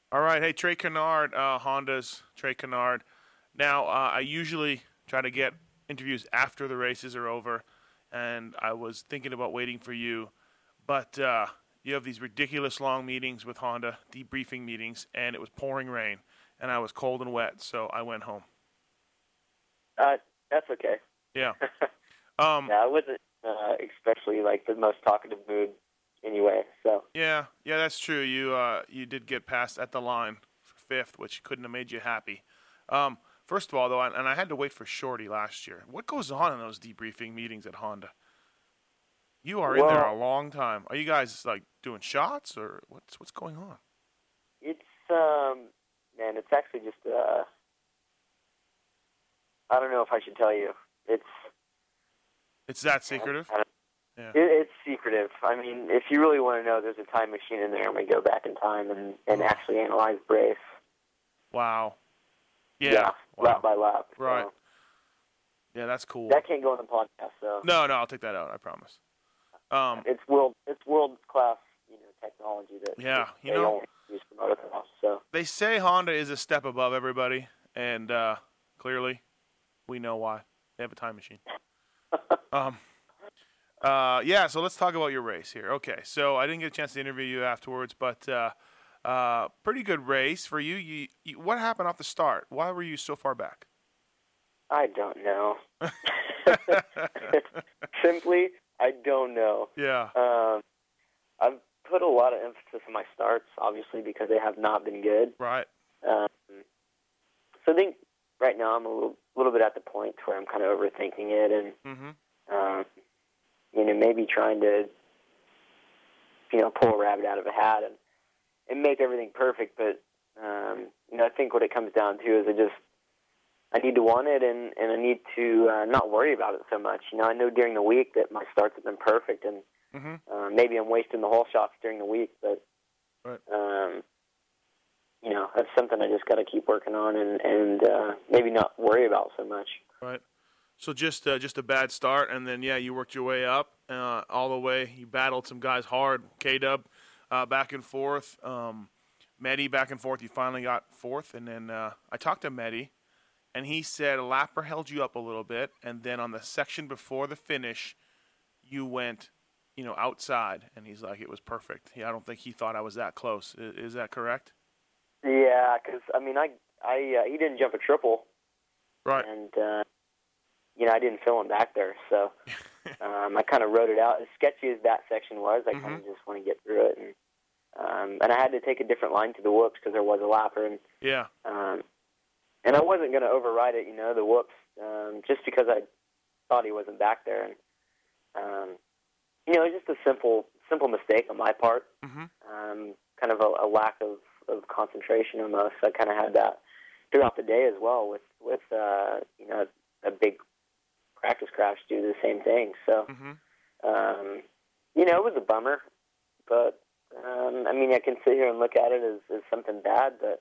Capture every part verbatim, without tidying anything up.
All right. Hey, Trey Kennard, uh, Honda's Trey Kennard. Now, uh, I usually try to get interviews after the races are over, and I was thinking about waiting for you, but uh, you have these ridiculous long meetings with Honda, debriefing meetings, and it was pouring rain, and I was cold and wet, so I went home. Uh, that's okay. Yeah. Um, yeah, I wasn't uh, especially like the most talkative mood anyway. So yeah, yeah, that's true. You uh, you did get past at the line for fifth, which couldn't have made you happy. Um, first of all, though, and I had to wait for Shorty last year. What goes on in those debriefing meetings at Honda? You are in there well, a long time. Are you guys like doing shots or what's what's going on? it's um, man, it's actually just uh, I don't know if I should tell you. It's It's that secretive? I don't, Yeah. it, it's secretive. I mean, if you really want to know, there's a time machine in there, and we go back in time and and Oh. actually analyze brace. Wow. Yeah. Yeah, Wow. lap by lap. Right. So Yeah, that's cool. that can't go on the podcast. So No, no, I'll take that out. I promise. Um, it's world it's world class, you know, technology that Yeah, you they know- only use for motocross. So they say Honda is a step above everybody, and uh, clearly, we know why. They have a time machine. um, uh, yeah, so let's talk about your race here. Okay, so I didn't get a chance to interview you afterwards, but uh, uh, pretty good race for you. You, you. What happened off the start? Why were you so far back? I don't know. Simply, I don't know. Yeah. Um, I've put a lot of emphasis on my starts, obviously, because they have not been good. Right. Um, so I think right now I'm a little, little bit at the point where I'm kind of overthinking it and, Mm-hmm. um, you know, maybe trying to, you know, pull a rabbit out of a hat and, and make everything perfect. But, um, you know, I think what it comes down to is I just, I need to want it and, and I need to uh, not worry about it so much. You know, I know during the week that my starts have been perfect and Mm-hmm. uh, maybe I'm wasting the whole shots during the week, but, Right. um, you know, that's something I just got to keep working on and, and uh, maybe not worry about so much. Right. So just uh, just a bad start, and then, yeah, you worked your way up uh, all the way. You battled some guys hard, K-Dub, uh, back and forth. Um, Medi back and forth. You finally got fourth, and then uh, I talked to Medi, and he said a lapper held you up a little bit, and then on the section before the finish, you went, you know, outside, and he's like, it was perfect. He, I don't think he thought I was that close. Is, is that correct? Yeah, because, I mean, I, I uh, he didn't jump a triple. Right. And, uh, you know, I didn't feel him back there, so um, I kind of wrote it out. As sketchy as that section was, I kind of Mhm. just want to get through it. And um, and I had to take a different line to the whoops because there was a lapper. And Yeah. um, and I wasn't going to override it, you know, the whoops, um, just because I thought he wasn't back there. And, um, you know, it was just a simple simple mistake on my part, Mm-hmm. um, kind of a, a lack of, of concentration almost. I kind of had that throughout the day as well with, with uh, you know, a big practice crash do the same thing. So, Mm-hmm. um, you know, it was a bummer, but, um, I mean, I can sit here and look at it as, as something bad, but,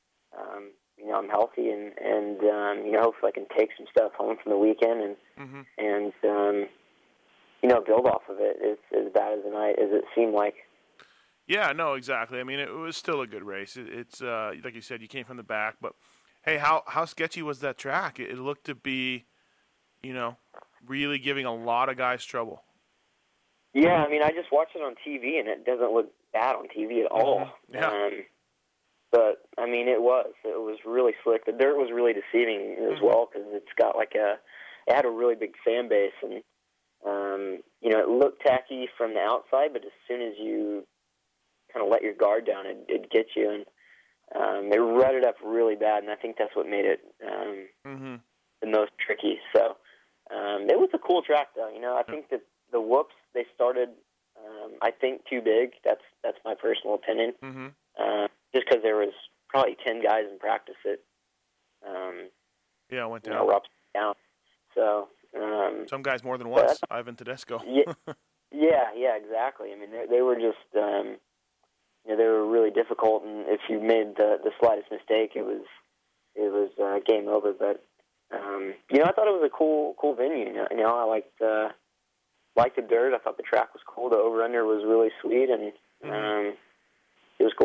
um, you know, I'm healthy and, and um, you know, hopefully I can take some stuff home from the weekend and, Mm-hmm. and um, you know, build off of it as, as bad as the night as it seemed like. Yeah, no, exactly. I mean, it was still a good race. It, it's uh, like you said, you came from the back, but hey, how how sketchy was that track? It, it looked to be, you know, really giving a lot of guys trouble. Yeah, I mean, I just watched it on T V, and it doesn't look bad on T V at all. Mhm. Yeah. Um, but, I mean, it was. It was really slick. The dirt was really deceiving as Mhm. well because it's got like a – it had a really big fan base. And, um, you know, it looked tacky from the outside, but as soon as you kind of let your guard down, it, it'd get you. And um, it rutted up really bad, and I think that's what made it um, Mm-hmm. the most tricky. So um, it was a cool track, though. You know, I think that the whoops, they started, um, I think, too big. That's that's my personal opinion. Mm-hmm. Uh, just because there was probably ten guys in practice that, um, Yeah, it went you down. know, were up and down. So, um, Some guys more than But- once. Ivan Tedesco. yeah, yeah, yeah, exactly. I mean, they, they were just, um, you know, they were really difficult, and if you made the, the slightest mistake, it was it was uh, game over. But um, you know, I thought it was a cool cool venue. You know, you know I liked uh, liked the dirt. I thought the track was cool. The over under was really sweet, and um, it was cool.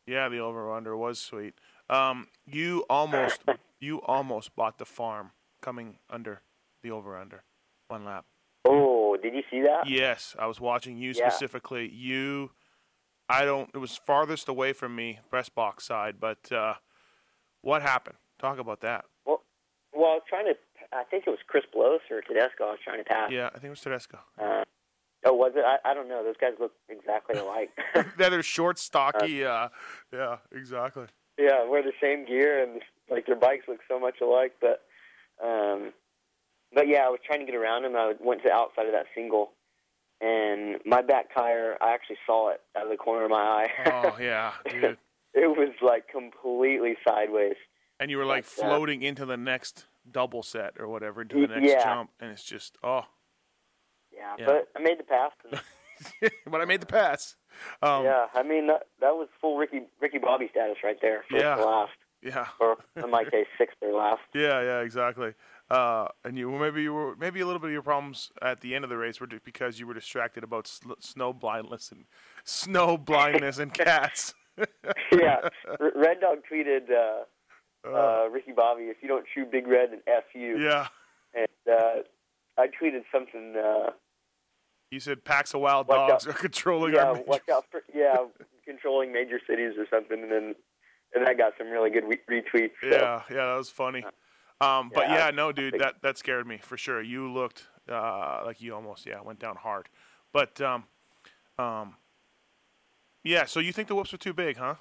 Yeah, the over-under was sweet. Um, you almost you almost bought the farm coming under the over-under one lap. Oh, did you see that? Yes, I was watching you Yeah. specifically. You, I don't. It was farthest away from me, press box side. But uh, what happened? Talk about that. Well, well, I was trying to. I think it was Chris Blows or Tedesco. I was trying to pass. Yeah, I think it was Tedesco. Uh, oh, was it? I, I don't know. Those guys look exactly alike. Yeah, they're short, stocky. Uh, yeah, exactly. Yeah, wear the same gear and like their bikes look so much alike. But, um, but yeah, I was trying to get around him. I went to the outside of that single, and my back tire. I actually saw it out of the corner of my eye. Oh yeah, dude. It was like completely sideways. And you were like but, uh, floating into the next double set or whatever, into the next yeah. jump, and it's just oh. Yeah, Yeah. but I made the pass. And, but I made the pass. Um, yeah, I mean that, that was full Ricky Ricky Bobby status right there. First Yeah. to last, Yeah. or in my case, sixth or last. Yeah, yeah, exactly. Uh, and you well, maybe you were maybe a little bit of your problems at the end of the race were because you were distracted about sl- snow blindness and snow blindness and cats. Yeah, R- Red Dog tweeted uh, Uh, uh, Ricky Bobby, "If you don't chew Big Red, then F you." yeah. And uh, I tweeted something. Uh, You said packs of wild Watch dogs out. are controlling yeah, our majors. watch out for yeah, controlling major cities or something, and then and that got some really good re- retweets. So. Yeah, yeah, that was funny. Um, but Yeah, yeah, no, dude, think- that that scared me for sure. You looked uh, like you almost yeah went down hard. But um, um, yeah, so you think the whoops were too big, huh?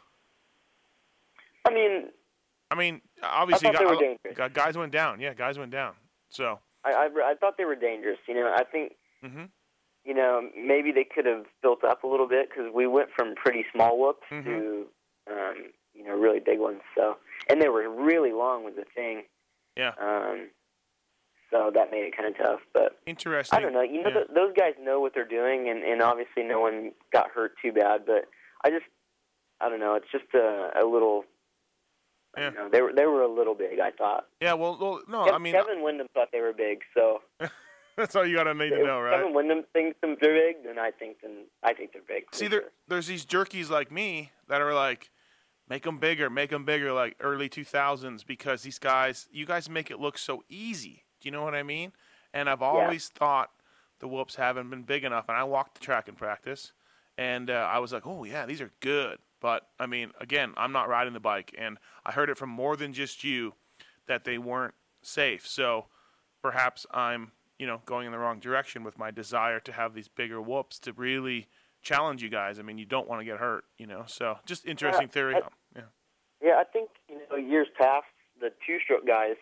I mean, I mean, obviously, I thought they were gu- dangerous. gu- guys went down. Yeah, guys went down. So. I, I I thought they were dangerous. You know, I think. hmm You know, maybe they could have built up a little bit because we went from pretty small whoops Mhm. to, um, you know, really big ones. So, and they were really long was the thing. Yeah. Um, so that made it kind of tough. But Interesting. I don't know. You know, Yeah. th- those guys know what they're doing, and, and obviously no one got hurt too bad. But I just, I don't know. It's just a, a little. I don't Yeah. know. They were they were a little big. I thought. Yeah. Well, well, no. Kev- I mean, Kevin Windham thought they were big. So that's all you gotta need to if know, right? Kevin Windham thinks they're big, then I think then I think they're big. for See, there, sure. there's these jerkies like me that are like, make them bigger, make them bigger, like early two thousands, because these guys, you guys make it look so easy. Do you know what I mean? And I've always thought the whoops haven't been big enough. And I walked the track in practice, and uh, I was like, oh, yeah, these are good. But, I mean, again, I'm not riding the bike, and I heard it from more than just you that they weren't safe. So perhaps I'm, you know, going in the wrong direction with my desire to have these bigger whoops to really challenge you guys. I mean, you don't want to get hurt, you know. So just interesting Yeah, theory. I- yeah. Yeah, I think you know years past the two-stroke guys,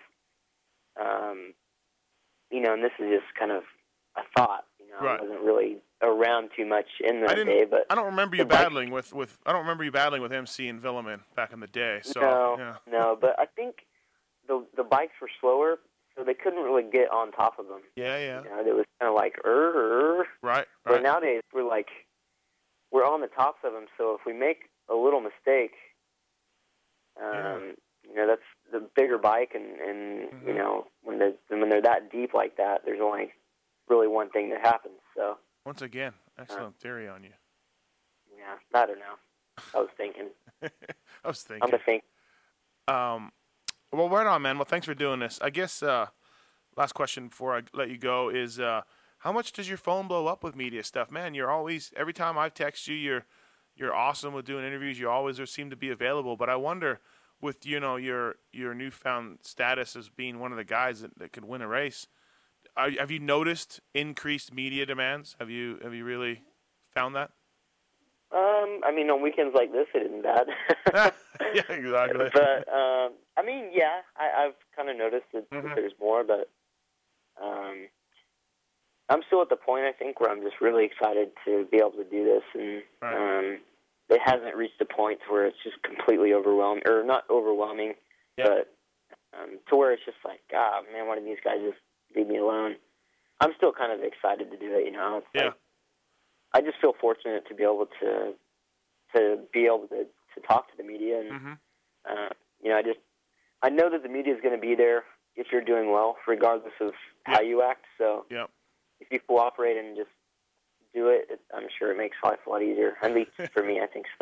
um, you know, and this is just kind of a thought. You know, Right. I wasn't really around too much in I that didn't. day, but I don't remember you the bike- battling with, with. I don't remember you battling with M C and Villeman back in the day. So no, yeah. no. But I think the the bikes were slower, so they couldn't really get on top of them. Yeah, yeah. You know, it was kind of like er, er. Right. But Right. nowadays we're like we're on the tops of them. So if we make a little mistake, um, Yeah. you know, that's the bigger bike, and, and Mhm. you know, when they when they're that deep like that, there's only really one thing that happens. So Once again, excellent theory on you. yeah, I don't know. I was thinking. I was I'm thinking. a think. Um, well, right on, man. Well, thanks for doing this. I guess uh, last question before I let you go is uh, how much does your phone blow up with media stuff, man? You're always every time I text you, you're you're awesome with doing interviews. You always are, seem to be available. But I wonder, with you know your your newfound status as being one of the guys that, that could win a race, are, have you noticed increased media demands? Have you have you really found that? Um, I mean, on weekends like this, it isn't bad. Yeah, exactly. But um, I mean, yeah, I, I've kind of noticed that, that Mhm. there's more, but um, I'm still at the point I think where I'm just really excited to be able to do this, and Right. um, it hasn't reached a point where it's just completely overwhelming, or not overwhelming, Yeah. but um, to where it's just like, God, man, why did these guys just leave me alone? I'm still kind of excited to do it, you know. It's Yeah. like, I just feel fortunate to be able to to be able to, to talk to the media, and hmm uh, you know, I just I know that the media is going to be there if you're doing well, regardless of how you act. So Yep. if you cooperate and just do it, it, I'm sure it makes life a lot easier. At least for me, I think so.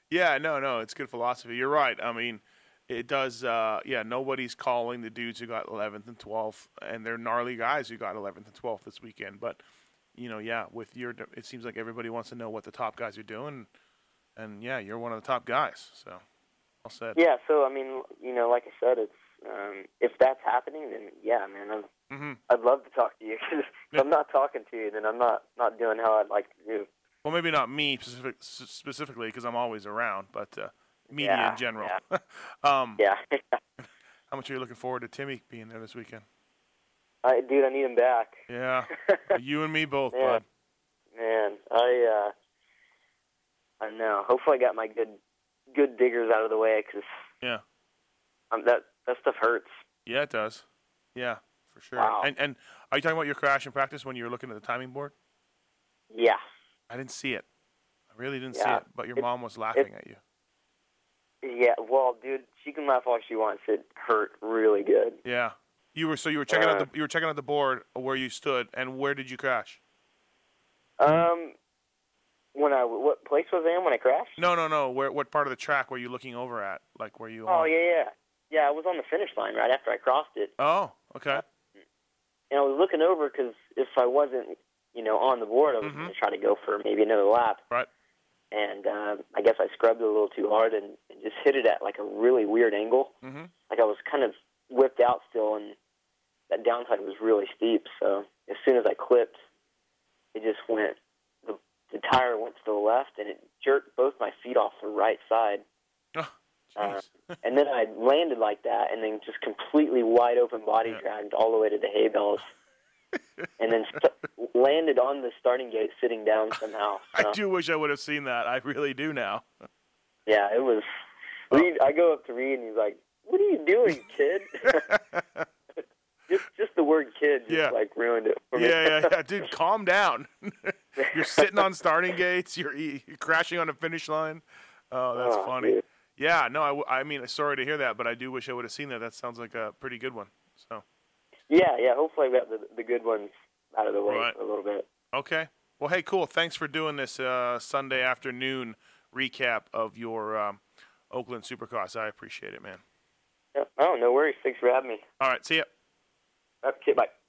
Yeah, no, no, it's good philosophy. You're right. I mean, it does. Uh, yeah, nobody's calling the dudes who got eleventh and twelfth, and they're gnarly guys who got eleventh and twelfth this weekend. But you know, yeah, with your, it seems like everybody wants to know what the top guys are doing, and yeah, you're one of the top guys. So, all said. Yeah. So I mean, you know, like I said, it's um, if that's happening, then yeah, man, I'm, Mm-hmm. I'd love to talk to you. Cause if Yeah. I'm not talking to you, then I'm not not doing how I'd like to do. Well, maybe not me specific, s- specifically because I'm always around, but uh, media Yeah, in general. yeah. um, Yeah. how much are you looking forward to Timmy being there this weekend? I, dude, I need him back. Yeah, you and me both, Yeah. bud. Man, I uh, I know. Hopefully, I got my good good diggers out of the way because Yeah. um, that that stuff hurts. Yeah, it does. Yeah, for sure. Wow. And and are you talking about your crash in practice when you were looking at the timing board? Yeah. I didn't see it. I really didn't see Yeah. it. But your It- mom was laughing at you. Yeah. Well, dude, she can laugh all she wants. It hurt really good. Yeah. You were so you were checking out Uh, the you were checking out the board where you stood, and where did you crash? Um, when I what place was I in when I crashed? No, no, no. Where what part of the track were you looking over at? Like where you? Oh on? yeah, yeah, yeah. I was on the finish line right after I crossed it, Oh, okay. and I was looking over because if I wasn't, you know, on the board, I was Mhm. going to try to go for maybe another lap. Right. And um, I guess I scrubbed it a little too hard and, and just hit it at like a really weird angle. Mhm. Like I was kind of whipped out still, and that downside was really steep. So as soon as I clipped, it just went. The, the tire went to the left, and it jerked both my feet off the right side. Oh, Uh, jeez. and then I landed like that, and then just completely wide open body Yeah. dragged all the way to the hay bales, and then st- landed on the starting gate sitting down somehow. So, I do wish I would have seen that. I really do now. yeah, it was. Reed, I go up to Reed, and he's like, "What are you doing, kid?" just, just the word "kid" just Yeah. like ruined it for me. Yeah, yeah, yeah. Dude, calm down. You're sitting on starting gates. You're, you're crashing on the finish line. Oh, that's Oh, funny. dude. Yeah, no, I, w- I mean, sorry to hear that, but I do wish I would have seen that. That sounds like a pretty good one. So, Yeah, yeah. Hopefully, I got the the good ones out of the way Right. for a little bit. okay. Well, hey, cool. Thanks for doing this uh, Sunday afternoon recap of your um, Oakland Supercross. I appreciate it, man. Yeah. Oh, no worries. Thanks for having me. All right, see ya. Okay, bye.